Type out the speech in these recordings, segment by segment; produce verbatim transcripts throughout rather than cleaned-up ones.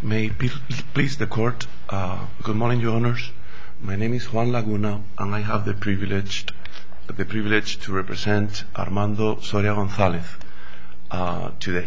May it please the court. Uh, good morning, Your Honors. My name is Juan Laguna, and I have the privilege, the privilege to represent Armando Soria Gonzalez uh, today.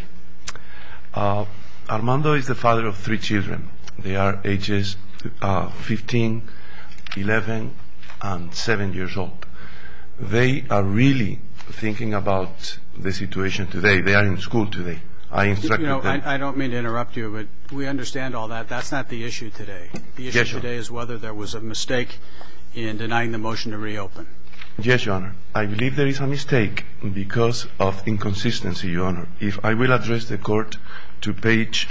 Uh, Armando is the father of three children. They are ages uh, fifteen, eleven, and seven years old. They are really thinking about the situation today. They are in school today. I instructed you know, them. I, I don't mean to interrupt you, but we understand all that. That's not the issue today. The issue Yes, Your today is whether there was a mistake in denying the motion to reopen. Yes, Your Honor. I believe there is a mistake because of inconsistency, Your Honor. If I will address the court to page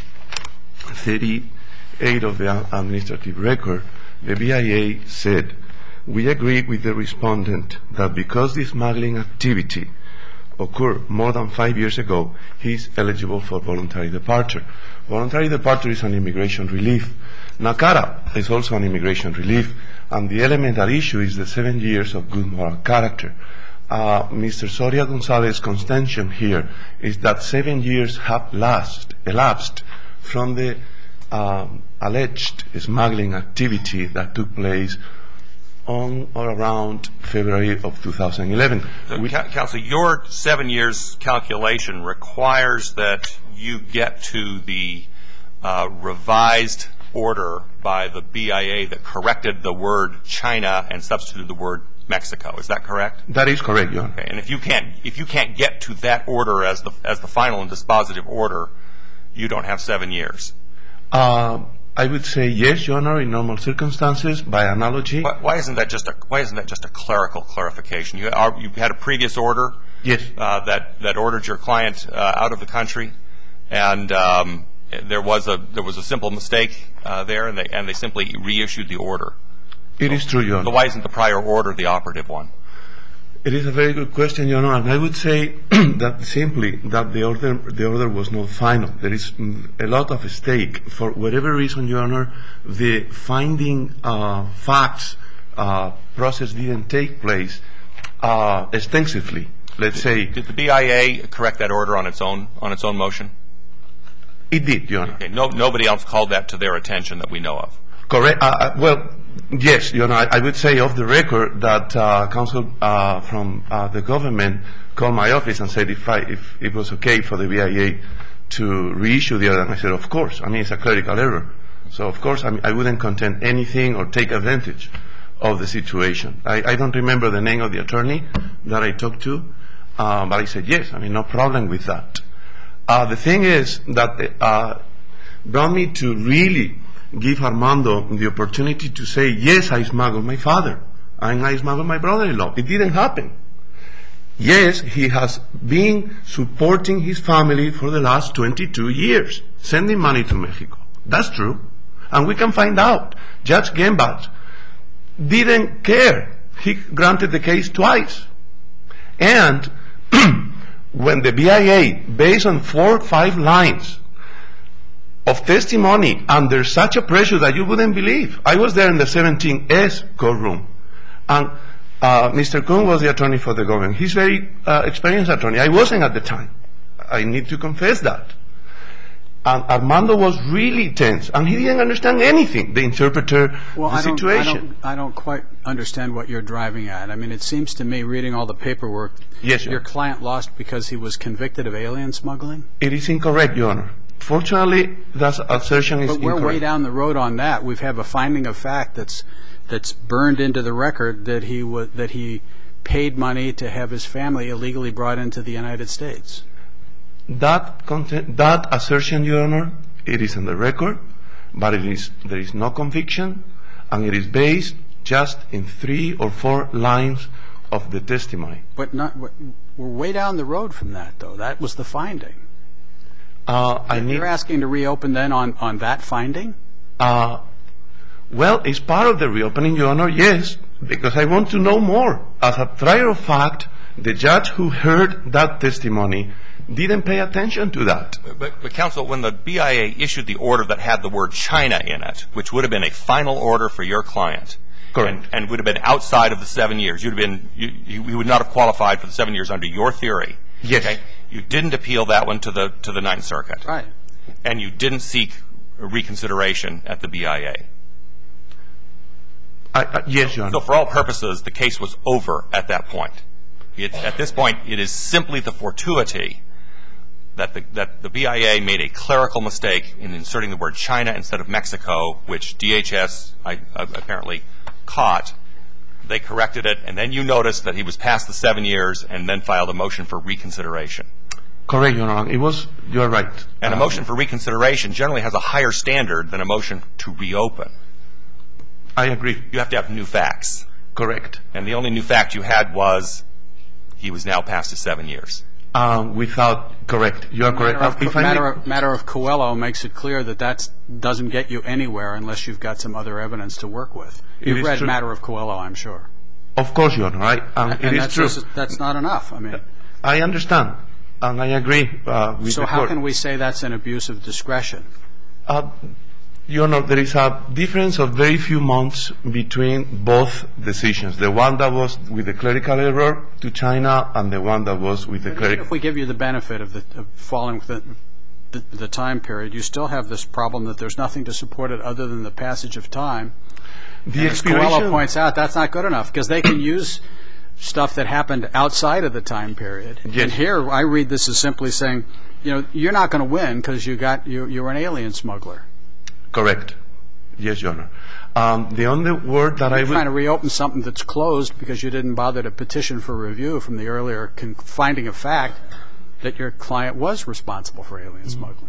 thirty-eight of the administrative record, the B I A said, "We agree with the respondent that because this smuggling activity occurred more than five years ago, he is eligible for voluntary departure." Voluntary departure is an immigration relief. NACARA is also an immigration relief, and the element at issue is the seven years of good moral character. Uh, Mister Soria Gonzalez's contention here is that seven years have last, elapsed from the um, alleged smuggling activity that took place on or around February of two thousand eleven. So, Counsel, your seven years calculation requires that you get to the uh, revised order by the B I A that corrected the word China and substituted the word Mexico. Is that correct? That is correct, Your Honor. Okay. And if you can't if you can't get to that order as the as the final and dispositive order, you don't have seven years. Uh, I would say yes, Your Honor, in normal circumstances, by analogy. Why, why isn't that just a Why isn't that just a clerical clarification? You are, you had a previous order, yes, uh, that that ordered your client uh, out of the country, and um, there was a there was a simple mistake uh, there, and they and they simply reissued the order. It is true, Your Honor. So why isn't the prior order the operative one? It is a very good question, Your Honor, and I would say that simply that the order the order was not final. There is a lot of stake. For whatever reason, Your Honor, the finding uh, facts uh, process didn't take place uh, extensively. Let's say. Did the B I A correct that order on its own on its own motion? It did, Your Honor. Okay. No, nobody else called that to their attention that we know of. Correct. Uh, well, yes, Your Honor. I, I would say off the record that uh, counsel uh, from uh, the government called my office and said if, I, if it was okay for the B I A to reissue the order. And I said, of course. I mean, it's a clerical error. So, of course, I, mean, I wouldn't contend anything or take advantage of the situation. I, I don't remember the name of the attorney that I talked to, uh, but I said, yes, I mean, no problem with that. Uh, the thing is that uh, brought me to really give Armando the opportunity to say, yes, I smuggled my father, and I smuggled my brother-in-law. It didn't happen. Yes, he has been supporting his family for the last twenty-two years, sending money to Mexico. That's true. And we can find out. Judge Gembat didn't care. He granted the case twice. And when the B I A, based on four or five lines of testimony under such a pressure that you wouldn't believe. I was there in the seventeen S courtroom, and uh, Mister Kuhn was the attorney for the government. He's a very uh, experienced attorney. I wasn't at the time. I need to confess that. And Armando was really tense, and he didn't understand anything. The interpreter, well, the I don't, situation. I don't, I don't quite understand what you're driving at. I mean, it seems to me, reading all the paperwork, yes, your client lost because he was convicted of alien smuggling? It is incorrect, Your Honor. Fortunately, that assertion is incorrect. But we're incorrect. way down the road on that. We have a finding of fact that's that's burned into the record that he was that he paid money to have his family illegally brought into the United States. That content, that assertion, Your Honor, it is in the record, but it is there is no conviction, and it is based just in three or four lines of the testimony. But not we're way down the road from that, though. That was the finding. Uh, I need, You're asking to reopen then on, on that finding? Uh, well, it's part of the reopening, Your Honor, yes, because I want to know more. As a trier of fact, the judge who heard that testimony didn't pay attention to that. But, but counsel, when the B I A issued the order that had the word China in it, which would have been a final order for your client, correct, and, and would have been outside of the seven years, you'd have been you, you would not have qualified for the seven years under your theory. Yes. Okay? You didn't appeal that one to the to the Ninth Circuit. Right. And you didn't seek reconsideration at the B I A. I, I, yes, Your Honor. So for all purposes, the case was over at that point. It, at this point, it is simply the fortuity that the, that the B I A made a clerical mistake in inserting the word China instead of Mexico, which D H S I, uh, apparently caught. They corrected it, and then you noticed that he was past the seven years and then filed a motion for reconsideration. Correct, Your Honor. It was, you're right. And a Uh, motion for reconsideration generally has a higher standard than a motion to reopen. I agree. You have to have new facts. Correct. And the only new fact you had was he was now past his seven years. Um, without, correct. You are correct. Matter of, Uh, if I may- matter, of, matter of Coelho makes it clear that that doesn't get you anywhere unless you've got some other evidence to work with. It You've is read true. Matter of Coelho, I'm sure. Of course, Your Honor. I, um, And it is that's, true. just- that's not enough. I mean, I understand, and I agree uh, with so the how court. can we say that's an abuse of discretion? Uh, Your Honor, there is a difference of very few months between both decisions. The one that was with the clerical error to China and the one that was with the Even clerical. if we give you the benefit of, the, of falling within the, the time period, you still have this problem that there's nothing to support it other than the passage of time. The And as Coelho expiration. points out, that's not good enough because they can use stuff that happened outside of the time period. Yes. And here, I read this as simply saying, you know, you're not going to win because you got you you're an alien smuggler. Correct. Yes, Your Honor. Um, the only word that I You're would. trying to reopen something that's closed because you didn't bother to petition for review from the earlier con- finding of fact that your client was responsible for alien smuggling.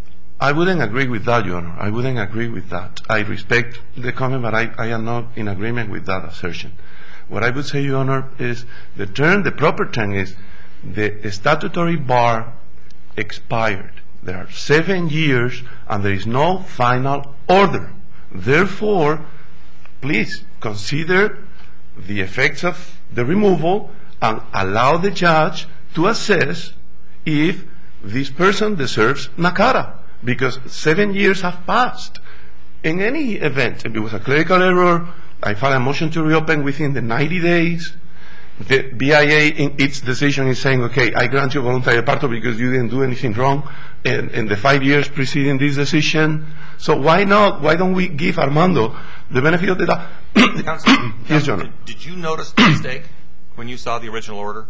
I wouldn't agree with that, Your Honor. I wouldn't agree with that. I respect the comment, but I, I am not in agreement with that assertion. What I would say, Your Honor, is the term, the proper term is the statutory bar expired. There are seven years and there is no final order. Therefore, please consider the effects of the removal and allow the judge to assess if this person deserves Nakara, because seven years have passed. In any event, if it was a clerical error, I filed a motion to reopen within the ninety days. The B I A in its decision is saying, okay, I grant you voluntary departure because you didn't do anything wrong in, in the five years preceding this decision. So why not? Why don't we give Armando the benefit of the doubt? Counsel, Yes, Your Honor. did, did you notice the mistake when you saw the original order?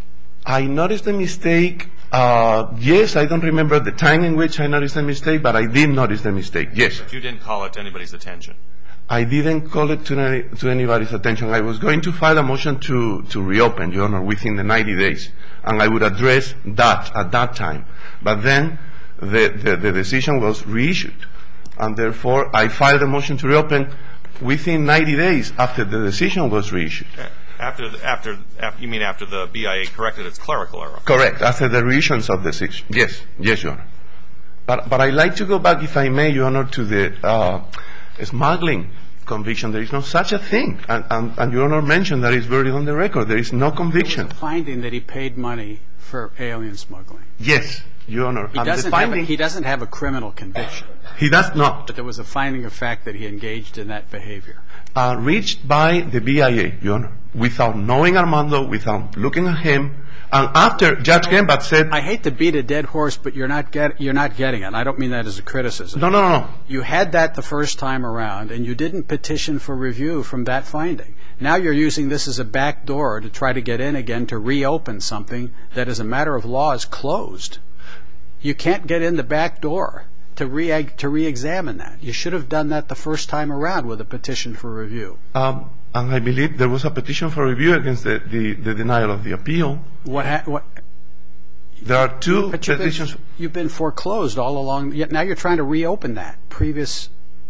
I noticed the mistake. Uh, yes, I don't remember the time in which I noticed the mistake, but I did notice the mistake. Yes. But you didn't call it to anybody's attention. I didn't call it to, any, to anybody's attention. I was going to file a motion to, to reopen, Your Honor, within the ninety days, and I would address that at that time. But then the, the, the decision was reissued, and therefore I filed a motion to reopen within ninety days after the decision was reissued. After, the, after, after, you mean after the B I A corrected its clerical error? Correct, after the reissuance of the decision. Yes, yes, Your Honor. But, but I'd like to go back, if I may, Your Honor, to the uh, smuggling conviction. There is no such a thing. And, and, and Your Honor mentioned that it's buried on the record. There is no conviction. There was a finding that he paid money for alien smuggling. Yes, Your Honor. He and the doesn't, have a, finding, he doesn't have a criminal conviction, he does not. but there was a finding of fact that he engaged in that behavior. Uh, reached by the B I A, Your Honor, without knowing Armando, without looking at him, and after Judge Gembat said, I hate to beat a dead horse, but you're not get, you're not getting it. I don't mean that as a criticism. no, no, no, no. You had that the first time around, and you didn't petition for review from that finding. Now you're using this as a back door to try to get in again to reopen something that, as a matter of law, is closed. You can't get in the back door to re to re-examine that. You should have done that the first time around with a petition for review. Um, and I believe there was a petition for review against the, the, the denial of the appeal. What? Ha- what? There are two But you've petitions. been, you've been foreclosed all along. Yet now you're trying to reopen that previous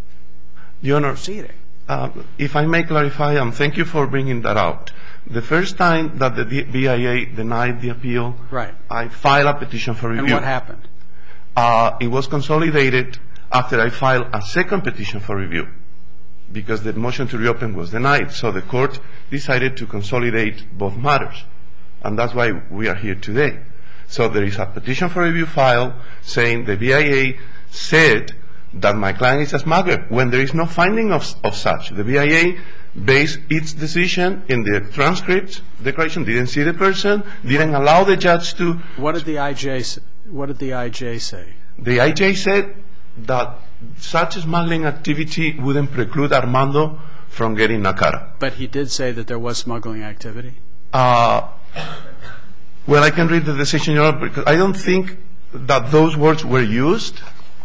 Your Honor, proceeding. Uh, if I may clarify, and thank you for bringing that out. The first time that the B I A denied the appeal, Right. I filed a petition for review. And what happened? Uh, it was consolidated after I filed a second petition for review because the motion to reopen was denied. So the court decided to consolidate both matters. And that's why we are here today. So there is a petition for review filed saying the B I A said that my client is a smuggler when there is no finding of, of such. The B I A based its decision in the transcript declaration, didn't see the person, didn't allow the judge to. What did the I J say? What did the I J say? The I J said that such smuggling activity wouldn't preclude Armando from getting NACARA. But he did say that there was smuggling activity? Uh, well, I can read the decision, Your Honor, because I don't think that those words were used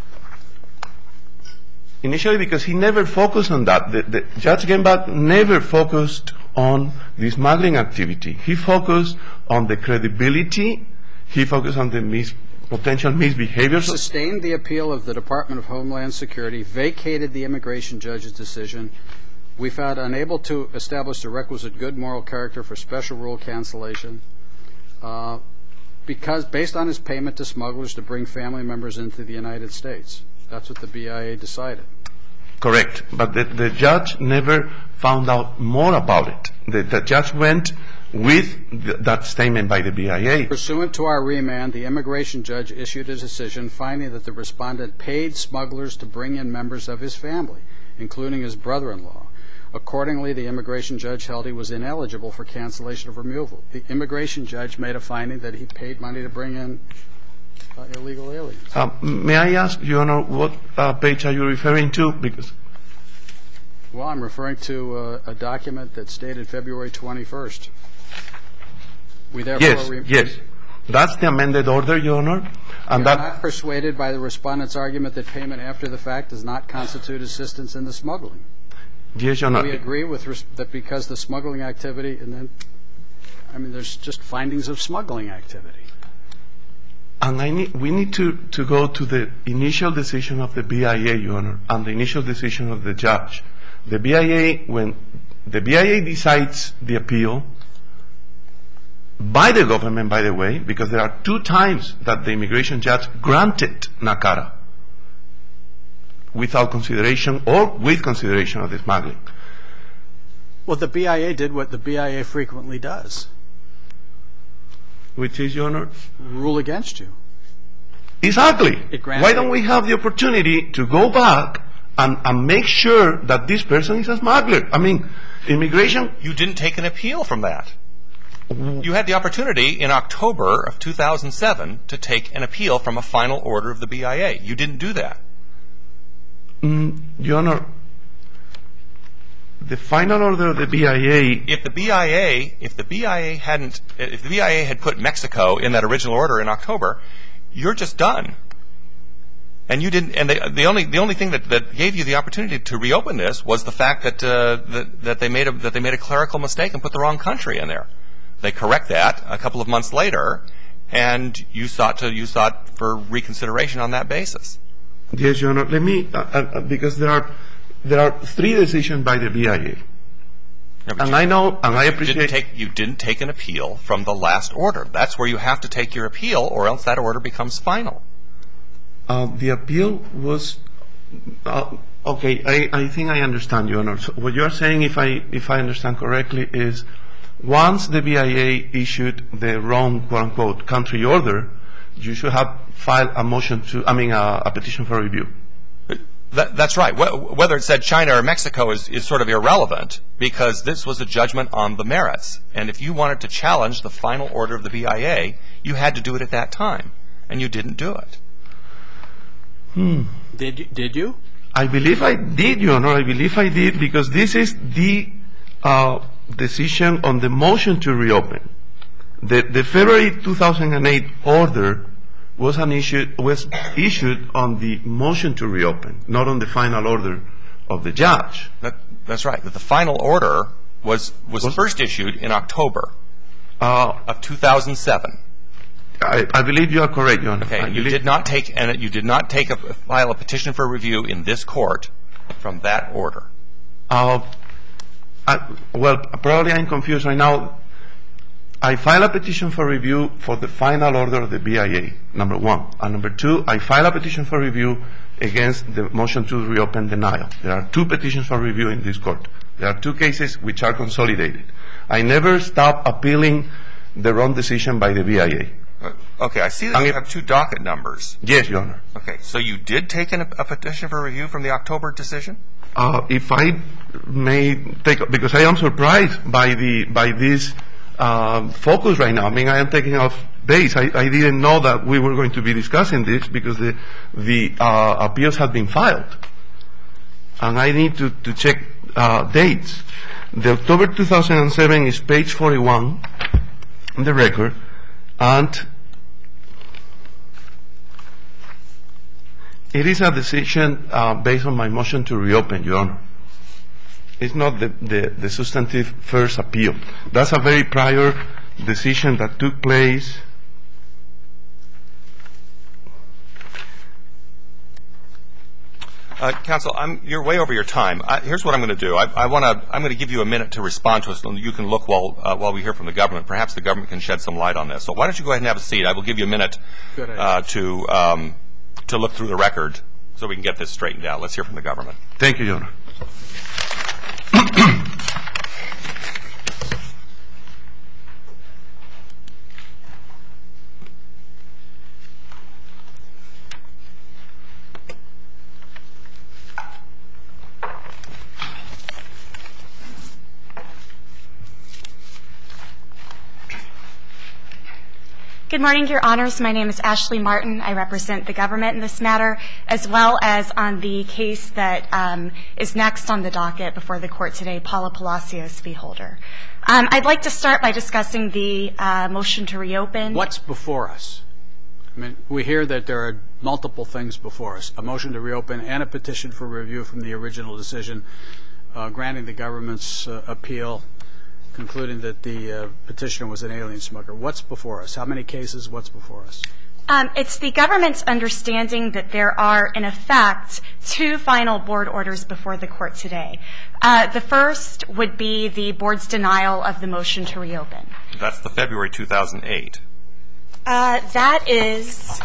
initially, because he never focused on that. The, the, Judge Gembach never focused on the smuggling activity. He focused on the credibility. He focused on the mis- potential misbehavior. Sustained the appeal of the Department of Homeland Security, vacated the immigration judge's decision. We found unable to establish the requisite good moral character for special rule cancellation uh, because based on his payment to smugglers to bring family members into the United States. That's what the B I A decided. Correct. But the, the judge never found out more about it. The, the judge went with th- that statement by the B I A. Pursuant to our remand, the immigration judge issued a decision finding that the respondent paid smugglers to bring in members of his family, including his brother-in-law. Accordingly, the immigration judge held he was ineligible for cancellation of removal. The immigration judge made a finding that he paid money to bring in uh, illegal aliens. Uh, may I ask, Your Honor, what uh, page are you referring to? Because Well, I'm referring to uh, a document that's dated February twenty-first. We therefore yes, re- yes, that's the amended order, Your Honor, and we are that. not persuaded by the respondent's argument that payment after the fact does not constitute assistance in the smuggling. Yes, Your Honor. We agree with res- that because the smuggling activity, and then, I mean, there's just findings of smuggling activity. And I need, we need to, to go to the initial decision of the B I A, Your Honor, and the initial decision of the judge. The B I A, when the B I A decides the appeal, by the government, by the way, because there are two times that the immigration judge granted NACARA without consideration or with consideration of the smuggling. Well, the B I A did what the B I A frequently does. Which is, Your Honor? Rule against you. Exactly. It granted- Why don't we have the opportunity to go back and, and make sure that this person is a smuggler? I mean, immigration... You didn't take an appeal from that. You had the opportunity in October of two thousand seven to take an appeal from a final order of the B I A. You didn't do that. Mm, Your Honor, the final order of the B I A... If the B I A, if the B I A hadn't, if the B I A had put Mexico in that original order in October, you're just done. And you didn't. And the, the only the only thing that, that gave you the opportunity to reopen this was the fact that uh, that, that they made a that they made a clerical mistake and put the wrong country in there. They correct that a couple of months later, and you sought to you sought for reconsideration on that basis. Yes, Your Honor. Let me, uh, uh, because there are there are three decisions by the B I A, No, but and you- I know and I You appreciate. didn't, take, you didn't take an appeal from the last order. That's where you have to take your appeal, or else that order becomes final. Uh, the appeal was uh, okay. I, I think I understand, Your Honor. So what you are saying, if I if I understand correctly, is once the B I A issued the wrong quote unquote country order, you should have filed a motion to, I mean, a, a petition for review. That, that's right. Wh- Whether it said China or Mexico is, is sort of irrelevant, because this was a judgment on the merits. And if you wanted to challenge the final order of the B I A, you had to do it at that time, and you didn't do it. Hmm. Did you? Did you? I believe I did, Your Honor. I believe I did, because this is the uh, decision on the motion to reopen. The, the February two thousand eight order was an issue was issued on the motion to reopen, not on the final order of the judge. That, that's right. That the final order was was Was- first issued in October Uh, of two thousand seven. I, I believe you are correct, Your Honor. Okay, I and you believe- did not take and you did not take a file a petition for review in this court from that order. Uh, I, well, probably I'm confused right now. I filed a petition for review for the final order of the B I A, number one. And number two, I filed a petition for review against the motion to reopen denial. There are two petitions for review in this court. There are two cases which are consolidated. I never stopped appealing the wrong decision by the B I A. Uh, Okay, I see that And you if- have two docket numbers. Yes, Your Honor. Okay, so you did take an, a petition for review from the October decision? Uh, if I may take, because I am surprised by the by this uh, focus right now. I mean, I am taking off days. I, I didn't know that we were going to be discussing this because the, the uh, appeals had been filed. And I need to, to check uh, dates. The October two thousand seven is page forty-one in the record, and it is a decision uh, based on my motion to reopen, Your Honor. It's not the, the, the substantive first appeal. That's a very prior decision that took place Uh, Counsel, I'm, you're way over your time. I, here's what I'm going to do. I, I want to. I'm going to give you a minute to respond to us. You can look while uh, while we hear from the government. Perhaps the government can shed some light on this. So why don't you go ahead and have a seat? I will give you a minute uh, to um, to look through the record so we can get this straightened out. Let's hear from the government. Thank you, Your Honor. Good morning, Your Honors. My name is Ashley Martin. I represent the government in this matter, as well as on the case that um, is next on the docket before the court today, Paula Palacios v. Holder. Um, I'd like to start by discussing the uh, motion to reopen. What's before us? I mean, we hear that there are multiple things before us, a motion to reopen and a petition for review from the original decision, uh, granting the government's uh, appeal, concluding that the uh, petitioner was an alien smuggler. What's before us? How many cases? What's before us? Um, it's the government's understanding that there are, in effect, two final board orders before the court today. Uh, the first would be the board's denial of the motion to reopen. That's the February two thousand eight. Uh, that is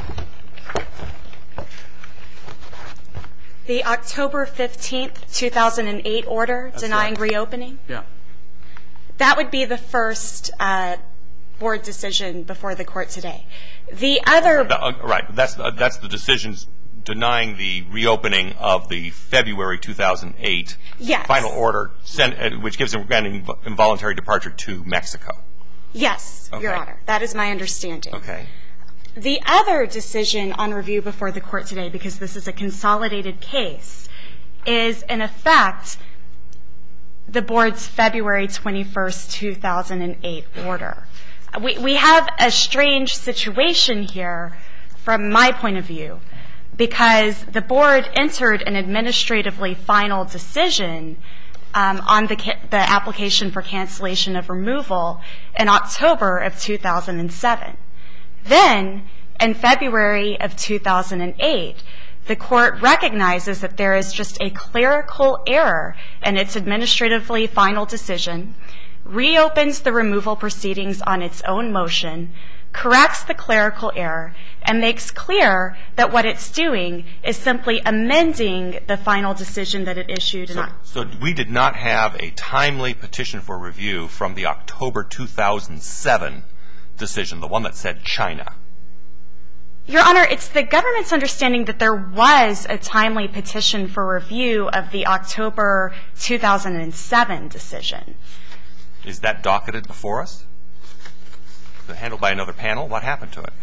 the October fifteenth, two thousand eight order That's denying right. reopening. Yeah. That would be the first uh, board decision before the court today. The other... Uh, right. That's, uh, that's the decisions denying the reopening of the February two thousand eight yes. final order, sent, uh, which gives him granting involuntary departure to Mexico. Yes, Okay. Your Honor. That is my understanding. Okay. The other decision on review before the court today, because this is a consolidated case, is, in effect, the board's February twenty-first, two thousand eight order. We, we have a strange situation here from my point of view, because the board entered an administratively final decision um, on the, the application for cancellation of removal in October of two thousand seven. Then, in February of two thousand eight, the court recognizes that there is just a clerical error in its administratively final decision, reopens the removal proceedings on its own motion, corrects the clerical error, and makes clear that what it's doing is simply amending the final decision that it issued. So, so we did not have a timely petition for review from the October two thousand seven decision, the one that said China. Your Honor, it's the government's understanding that there was a timely petition for review of the October two thousand seven decision. Is that docketed before us? Is it handled by another panel? What happened to it?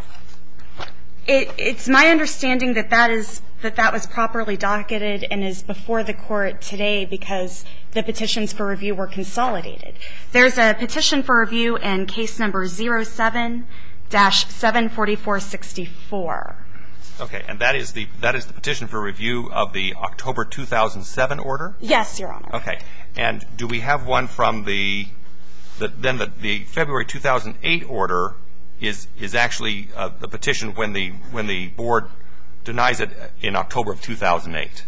It, it's my understanding that that is that that was properly docketed and is before the court today because the petitions for review were consolidated. There's a petition for review in case number zero seven dash seven forty-four sixty-four. Okay, and that is the that is the petition for review of the October two thousand seven order? Yes, Your Honor. Okay, and do we have one from the, the then the, the February two thousand eight order is is actually uh, the petition when the when the board denies it in October of two thousand eight?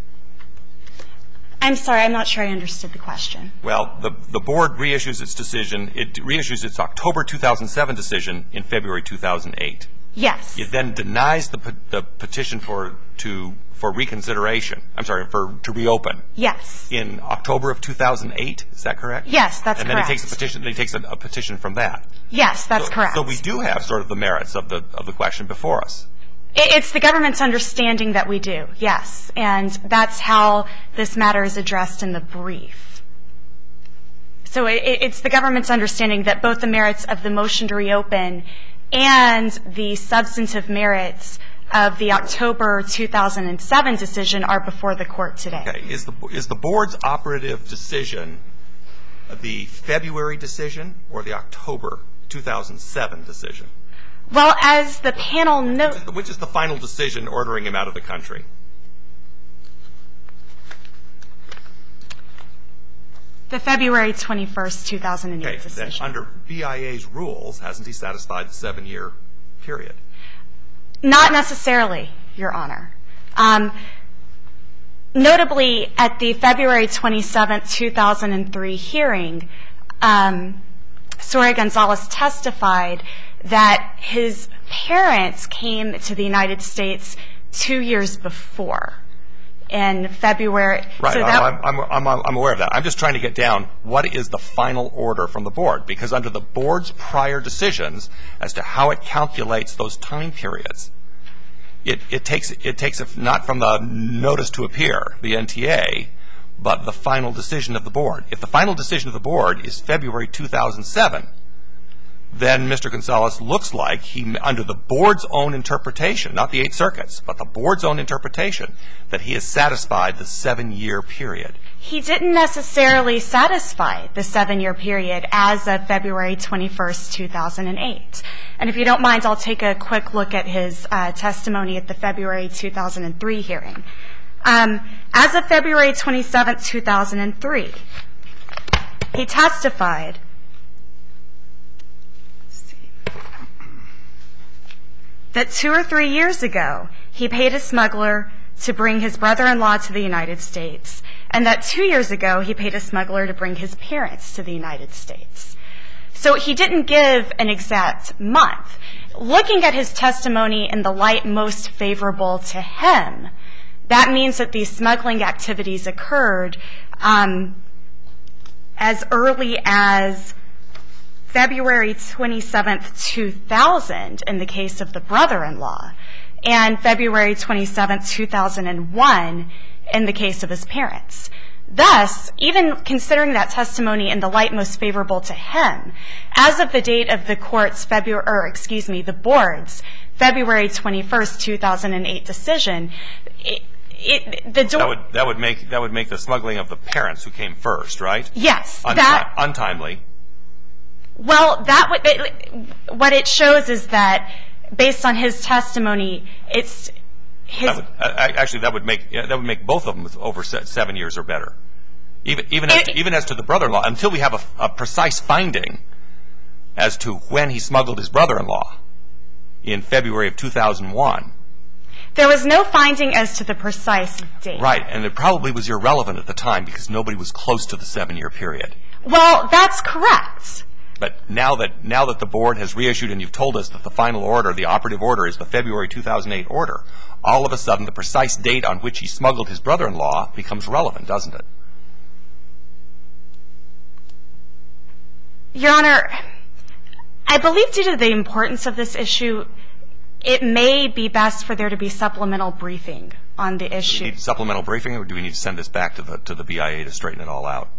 I'm sorry, I'm not sure I understood the question. Well, the the board reissues its decision. It reissues its October two thousand seven decision in February two thousand eight. Yes. It then denies the the petition for to for reconsideration. I'm sorry, for to reopen. Yes. In October of two thousand eight. Is that correct? Yes, that's correct. And then it takes a petition. It takes a, a petition from that. Yes, that's so, correct. So we do have sort of the merits of the of the question before us. It's the government's understanding that we do, yes. And that's how this matter is addressed in the brief. So it's the government's understanding that both the merits of the motion to reopen and the substantive merits of the October two thousand seven decision are before the court today. Okay. Is the, is the board's operative decision the February decision or the October two thousand seven decision? Well, as the panel notes... Which, which is the final decision ordering him out of the country? The February twenty-first, two thousand eight okay, decision. Then under B I A's rules, hasn't he satisfied the seven-year period? Not necessarily, Your Honor. Um, notably, at the February twenty-seventh, two thousand three hearing, um, Soria Gonzalez testified that his parents came to the United States two years before. In February. Right. So that, I'm, I'm, I'm, I'm aware of that. I'm just trying to get down what is the final order from the board, because under the board's prior decisions as to how it calculates those time periods, it, it takes it takes it not from the notice to appear, the N T A, but the final decision of the board. If the final decision of the board is February two thousand seven, then Mister Gonzalez looks like he, under the board's own interpretation, not the Eighth Circuit's, but the board's own interpretation, that he has satisfied the seven-year period. He didn't necessarily satisfy the seven-year period as of February twenty-first, two thousand eight. And if you don't mind, I'll take a quick look at his uh, testimony at the February two thousand three hearing. Um, as of February twenty-seventh, two thousand three, he testified that two or three years ago, he paid a smuggler to bring his brother-in-law to the United States, and that two years ago, he paid a smuggler to bring his parents to the United States. So he didn't give an exact month. Looking at his testimony in the light most favorable to him, that means that these smuggling activities occurred um, as early as February twenty-seventh, two thousand in the case of the brother-in-law, and February twenty-seventh, two thousand one in the case of his parents. Thus, even considering that testimony in the light most favorable to him, as of the date of the court's February, or excuse me, the board's February twenty-first, two thousand eight decision, it, it, the door... That would, that would make, that would make the smuggling of the parents who came first, right? Yes. Unti- that, untimely. Well, that would, it, what it shows is that, based on his testimony, it's his. That would, uh, actually, that would make yeah, that would make both of them over se- seven years or better. Even even as, it, to, even as to the brother-in-law, until we have a, a precise finding as to when he smuggled his brother-in-law in February of two thousand one. There was no finding as to the precise date. Right, and it probably was irrelevant at the time because nobody was close to the seven-year period. Well, that's correct. But now that now that the board has reissued and you've told us that the final order, the operative order, is the February two thousand eight order, all of a sudden the precise date on which he smuggled his brother-in-law becomes relevant, doesn't it? Your Honor, I believe due to the importance of this issue, it may be best for there to be supplemental briefing on the issue. Do we need supplemental briefing, or do we need to send this back to the to the B I A to straighten it all out?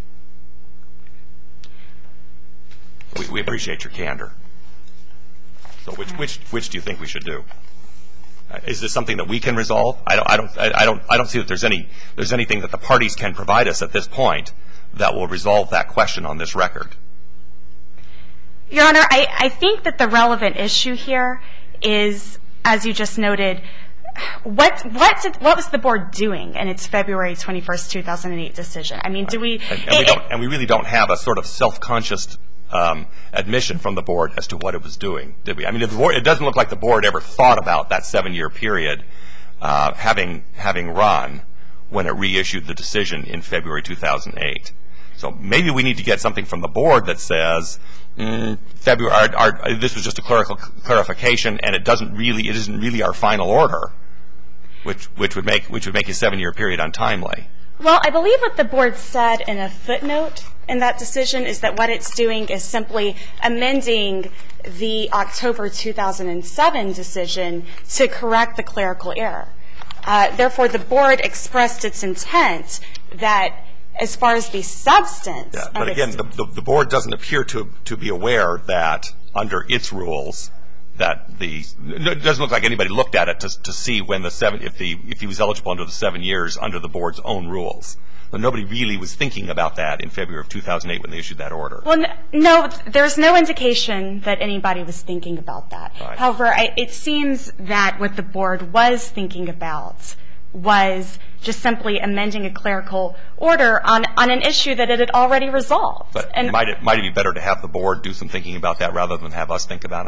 We, we appreciate your candor. So which which which do you think we should do? Uh, is this something that we can resolve? I don't I don't I don't I don't see that there's any there's anything that the parties can provide us at this point that will resolve that question on this record. Your Honor, I, I think that the relevant issue here is, as you just noted, what what did, what was the board doing in its February twenty-first, two thousand eight decision? I mean, do we? And, and, it, we don't, and we really don't have a sort of self-conscious um, admission from the board as to what it was doing, did we? I mean, the board, it doesn't look like the board ever thought about that seven-year period uh, having having run when it reissued the decision in February two thousand eight. So maybe we need to get something from the board that says mm, February. Our, our, this was just a clerical clarification, and it doesn't really, it isn't really our final order, which which would make which would make a seven-year period untimely. Well, I believe what the board said in a footnote in that decision is that what it's doing is simply amending the October two thousand seven decision to correct the clerical error. Uh, therefore, the board expressed its intent that, as far as the substance yeah, of but again, its the, the, the board doesn't appear to to be aware that under its rules that the it doesn't look like anybody looked at it to to see when the seven if the if he was eligible under the seven years under the board's own rules. So nobody really was thinking about that in February of two thousand eight when they issued that order. Well, no, there's no indication that anybody was thinking about that. Right. However, I, it seems that what the board was thinking about was just simply amending a clerical order on, on an issue that it had already resolved. But and might it might it be better to have the board do some thinking about that rather than have us think about it?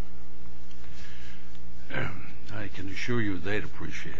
I can assure you they'd appreciate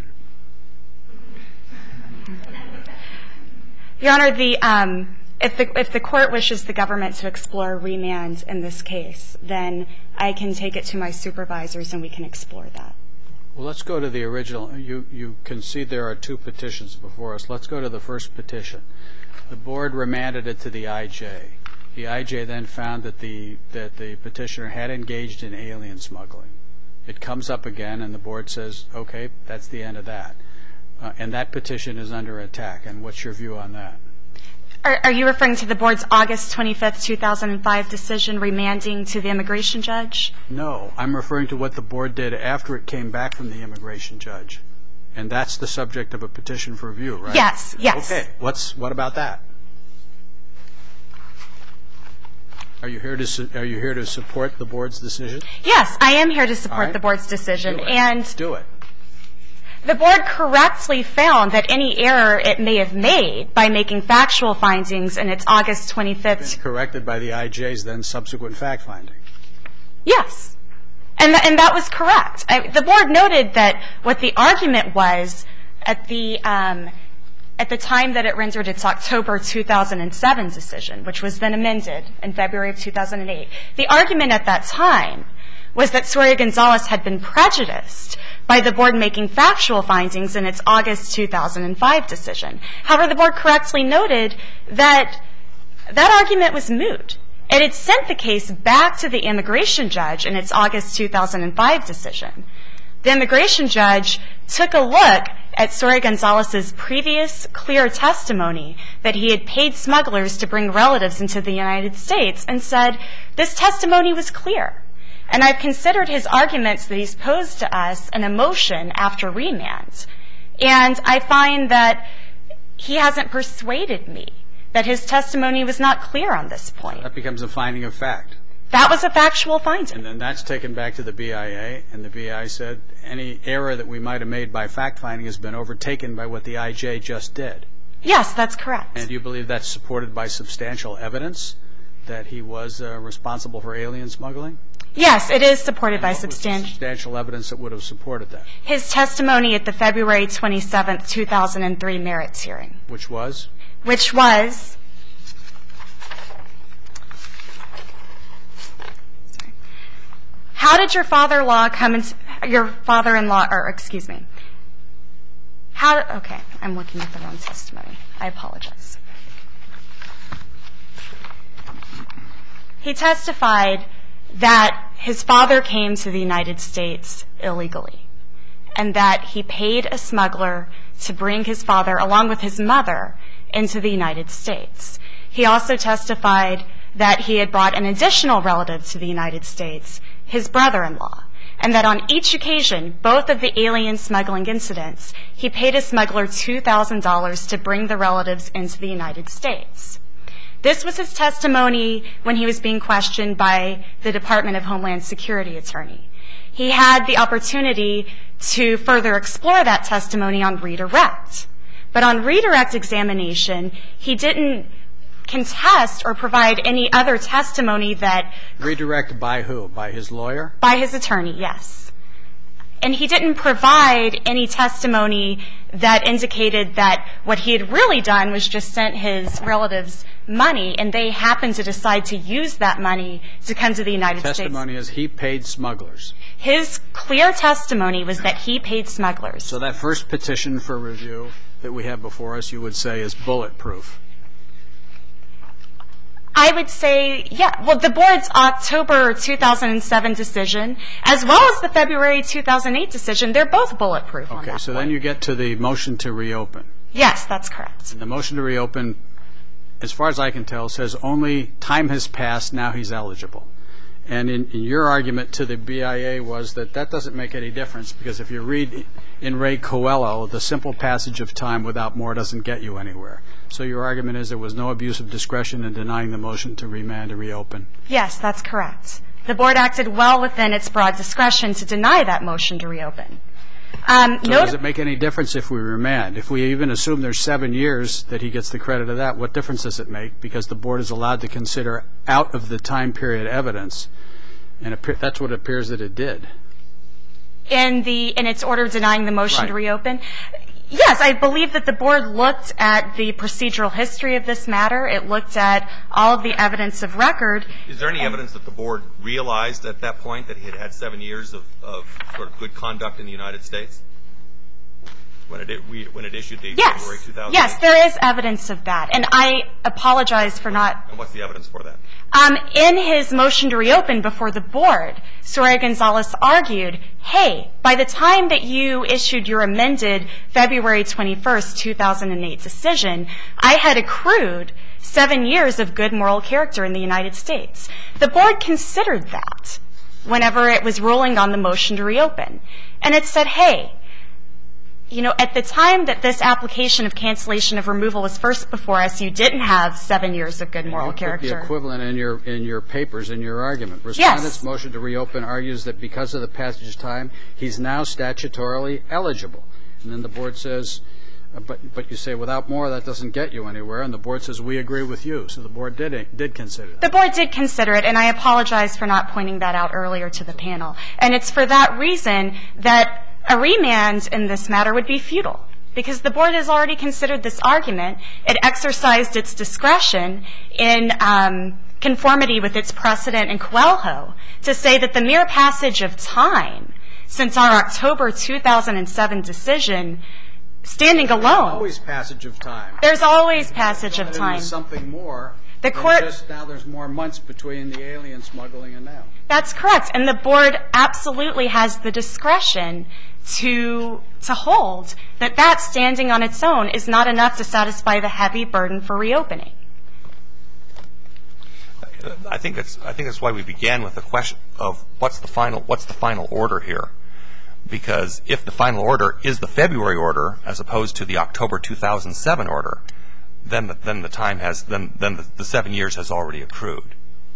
it. Your Honor, the, um, if the if the court wishes the government to explore remand in this case, then I can take it to my supervisors and we can explore that. Well, let's go to the original. You, you concede there are two petitions before us. Let's go to the first petition. The board remanded it to the I J. The I J then found that the that the petitioner had engaged in alien smuggling. It comes up again, and the board says, okay, that's the end of that. Uh, and that petition is under attack. And what's your view on that? Are, are you referring to the board's August twenty-fifth, two thousand five decision remanding to the immigration judge? No, I'm referring to what the board did after it came back from the immigration judge. And that's the subject of a petition for review, right? Yes, yes. Okay, what's, what about that? Are you here to su- are you here to support the board's decision? Yes, I am here to support All right. the board's decision. Do it. And Do it. the board correctly found that any error it may have made by making factual findings in its August twenty-fifth. Corrected by the I J's then subsequent fact finding. Yes. And, th- and that was correct. I, the board noted that what the argument was at the um, at the time that it rendered its October two thousand seven decision, which was then amended in February of two thousand eight, the argument at that time was that Soria Gonzalez had been prejudiced by the board making factual findings in its August two thousand five decision. However, the board correctly noted that that argument was moot. It had sent the case back to the immigration judge in its August two thousand five decision. The immigration judge took a look at Soria Gonzalez's previous clear testimony that he had paid smugglers to bring relatives into the United States and said, this testimony was clear. And I've considered his arguments that he's posed to us an emotion after remand. And I find that he hasn't persuaded me that his testimony was not clear on this point. That becomes a finding of fact. That was a factual finding. And then that's taken back to the B I A, and the B I A said any error that we might have made by fact finding has been overtaken by what the I J just did. Yes, that's correct. And do you believe that's supported by substantial evidence that he was uh, responsible for alien smuggling? Yes, it is supported And by what was the substantial. substantial evidence that would have supported that, His testimony at the February twenty-seventh, two thousand three merits hearing, which was? which was how did your father-in-law come in, your father-in-law, or excuse me, how, okay, I'm looking at the wrong testimony. I apologize. He testified that his father came to the United States illegally and that he paid a smuggler to bring his father, along with his mother, into the United States. He also testified that he had brought an additional relative to the United States, his brother-in-law, and that on each occasion, both of the alien smuggling incidents, he paid a smuggler two thousand dollars to bring the relatives into the United States. This was his testimony when he was being questioned by the Department of Homeland Security attorney. He had the opportunity to further explore that testimony on redirect. But on redirect examination, he didn't contest or provide any other testimony that... Redirect by who? By his lawyer? By his attorney, yes. And he didn't provide any testimony that indicated that what he had really done was just sent his relatives money, and they happened to decide to use that money to come to the United States. Testimony is he paid smugglers. His clear testimony was that he paid smugglers. So that first petition for review that we have before us, you would say, is bulletproof. I would say, yeah. Well, the board's October two thousand seven decision, as well as the February two thousand eight decision, they're both bulletproof on Okay, that so point. then you get to the motion to reopen. Yes, that's correct. And the motion to reopen, as far as I can tell, says only time has passed, now he's eligible. And in, in your argument to the B I A was that that doesn't make any difference because if you read in Ray Coelho, the simple passage of time without more doesn't get you anywhere. So your argument is there was no abuse of discretion in denying the motion to remand or reopen? Yes, that's correct. The board acted well within its broad discretion to deny that motion to reopen. Um, so does it make any difference if we remand? If we even assume there's seven years that he gets the credit of that, what difference does it make? Because the board is allowed to consider out of the time period evidence, and it, that's what it appears that it did. In the in its order denying the motion right. to reopen? Yes, I believe that the board looked at the procedural history of this matter. It looked at all of the evidence of record. Is there any evidence that the board realized at that point that he had had seven years of, of sort of good conduct in the United States when it, we, when it issued the yes. February two thousand eight? Yes, there is evidence of that. And I apologize for not... And what's the evidence for that? Um, in his motion to reopen before the board, Soraya Gonzalez argued, hey, by the time that you issued your amended February twenty-first, two thousand eight decision, I had accrued seven years of good moral character in the United States. The board considered that whenever it was ruling on the motion to reopen. And it said, hey, you know, at the time that this application of cancellation of removal was first before us, you didn't have seven years of good moral you character. The equivalent in your in your papers, in your argument. Respondent's yes. motion to reopen argues that because of the passage of time, he's now statutorily eligible. And then the board says, uh, but but you say without more, that doesn't get you anywhere. And the board says, we agree with you. So the board did did consider that. The board did consider it, and I apologize for not pointing that out earlier to the panel. And it's for that reason that a remand in this matter would be futile, because the board has already considered this argument. It exercised its discretion in um, conformity with its precedent in Coelho to say that the mere passage of time since our October two thousand seven decision, standing alone. There's always passage of time. There's always passage of time. There's something more. The court. Just now there's more months between the alien smuggling and now. That's correct. And the board absolutely has the discretion to to hold that that standing on its own is not enough to satisfy the heavy burden for reopening. I think that's I think that's why we began with the question of what's the final what's the final order here, because if the final order is the February order as opposed to the October two thousand seven order, then the, then the time has then then the, the seven years has already accrued.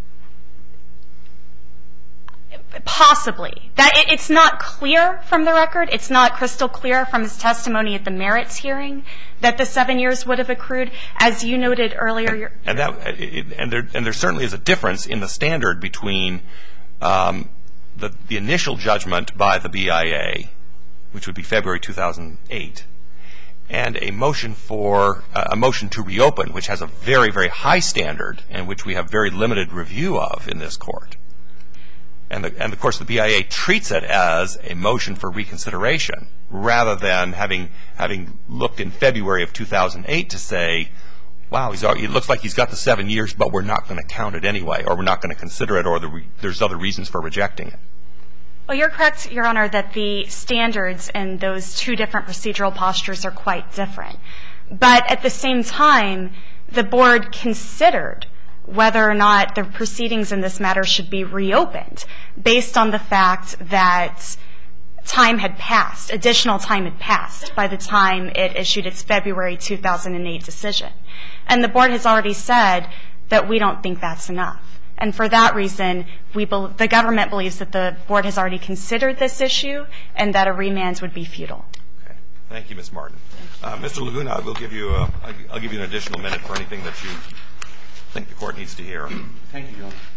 Possibly. That it, it's not clear from the record. It's not crystal clear from his testimony at the merits hearing that the seven years would have accrued, as you noted earlier. And, and that it, and there and there certainly is a difference in the standard between um, the the initial judgment by the B I A, which would be February two thousand eight, and a motion for uh, a motion to reopen, which has a very very high standard and which we have very limited review of in this court. And, the, and of course, the B I A treats it as a motion for reconsideration rather than having having looked in February of two thousand eight to say, wow, he's already, it looks like he's got the seven years, but we're not going to count it anyway, or we're not going to consider it, or the re, there's other reasons for rejecting it. Well, you're correct, Your Honor, that the standards in those two different procedural postures are quite different. But at the same time, the board considered whether or not the proceedings in this matter should be reopened based on the fact that time had passed, additional time had passed by the time it issued its February two thousand eight decision. And the board has already said that we don't think that's enough. And for that reason, we be, the government believes that the board has already considered this issue and that a remand would be futile. Okay. Thank you, Miz Martin. Uh, Mister Laguna, we'll give you a, I'll give you an additional minute for anything that you think the court needs to hear. Thank you, Your Honor.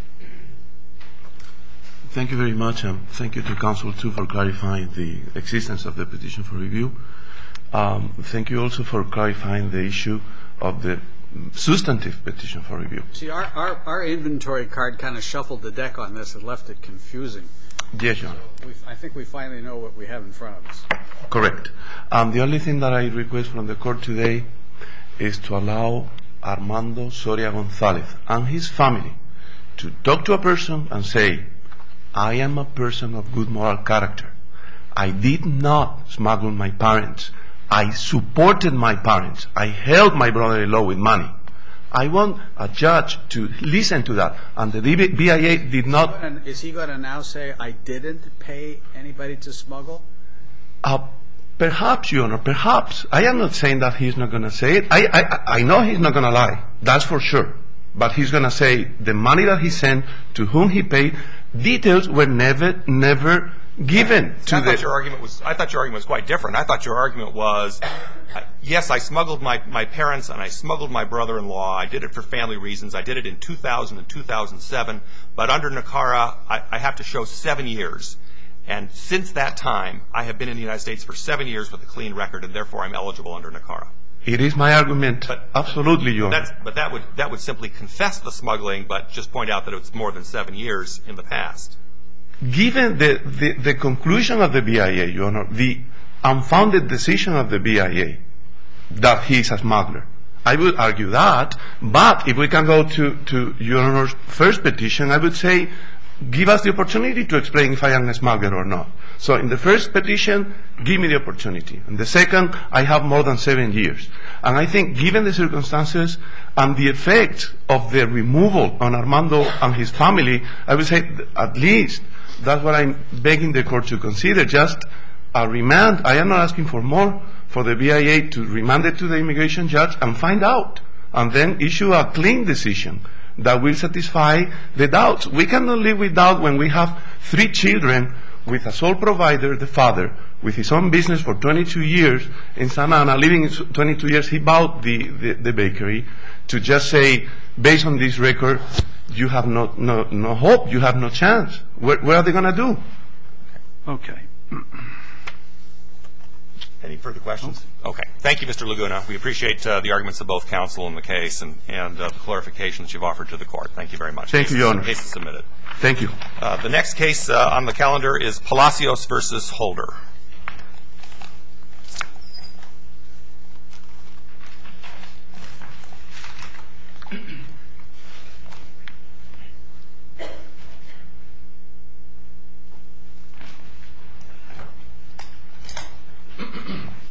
Thank you very much, and thank you to counsel, too, for clarifying the existence of the petition for review. Um, thank you also for clarifying the issue of the substantive petition for review. See, our, our, our inventory card kind of shuffled the deck on this and left it confusing. Yes, Your Honor. So we, I think we finally know what we have in front of us. Correct. Um, the only thing that I request from the court today is to allow Armando Soria Gonzalez and his family to talk to a person and say, I am a person of good moral character. I did not smuggle my parents. I supported my parents. I helped my brother-in-law with money. I want a judge to listen to that. And the B I A did not. Is he going to now say, I didn't pay anybody to smuggle? Uh, perhaps, Your Honor, perhaps. I am not saying that he's not going to say it. I, I, I know he's not going to lie. That's for sure. But he's going to say the money that he sent, to whom he paid, details were never, never given to I the... Thought your argument was, I thought your argument was quite different. I thought your argument was, uh, yes, I smuggled my, my parents and I smuggled my brother-in-law. I did it for family reasons. I did it in two thousand and two thousand seven. But under NACARA, I, I have to show seven years. And since that time, I have been in the United States for seven years with a clean record, and therefore I'm eligible under NACARA. It is my argument. But, Absolutely, Your Honor. That's, but that would, that would simply confess the smuggling, but just point out that it's more than seven years in the past. Given the, the, the conclusion of the B I A, Your Honor, the unfounded decision of the B I A that he is a smuggler, I would argue that. But if we can go to, to Your Honor's first petition, I would say, give us the opportunity to explain if I am a smuggler or not. So in the first petition, give me the opportunity. In the second, I have more than seven years. And I think given the circumstances and the effect of the removal on Armando and his family, I would say at least that's what I'm begging the court to consider, just a remand. I am not asking for more, for the B I A to remand it to the immigration judge and find out, and then issue a clean decision that will satisfy the doubts. We cannot live with doubt when we have three children with a sole provider, the father, with his own business for twenty-two years in Santa Ana, living twenty-two years. He bought the, the, the bakery, to just say, based on this record, you have no, no, no hope, you have no chance. What, what are they going to do? Okay. Any further questions? Okay. Thank you, Mister Laguna. We appreciate uh, the arguments of both counsel in the case and, and uh, the clarification that you've offered to the court. Thank you very much. Thank case you, Your Honor. Case is submitted. Thank you. Uh, the next case uh, on the calendar is Palacios versus Holder.